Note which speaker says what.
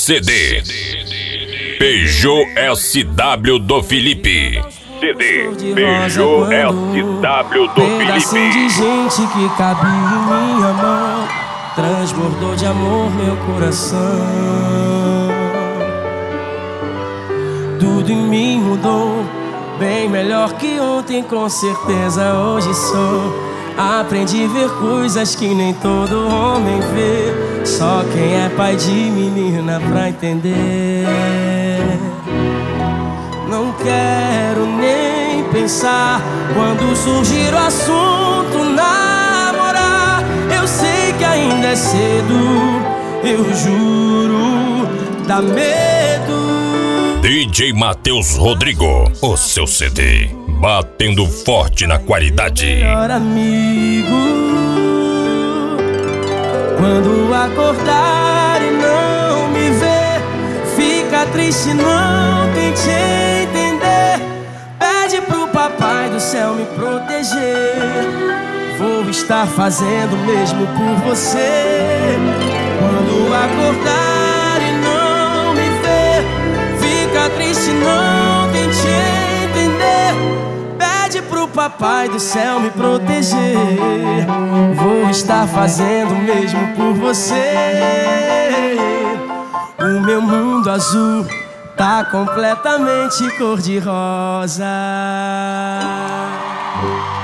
Speaker 1: CD Peugeot SW do Felipe. CD Peugeot SW do
Speaker 2: Pedacinho de
Speaker 1: Felipe.
Speaker 2: gente que cabia em minha mão, transbordou de amor meu coração. Tudo em mim mudou, bem melhor que ontem, com certeza hoje sou. Aprendi a ver coisas que nem todo homem vê, só quem é pai de menina pra entender. Não quero nem pensar quando surgir o assunto namorar. Eu sei que ainda é cedo, eu juro, dá medo.
Speaker 1: DJ Matheus Rodrigo, o seu CD, batendo forte na qualidade.
Speaker 2: Melhor amigo, quando acordar e não me ver, fica triste, não tente entender. Pede pro papai do céu me proteger, vou estar fazendo o mesmo por você. Quando acordar e não me ver, fica triste, não tente entender. Pede pro papai do céu me proteger, vou estar fazendo o mesmo por você. O meu mundo azul tá completamente cor-de-rosa.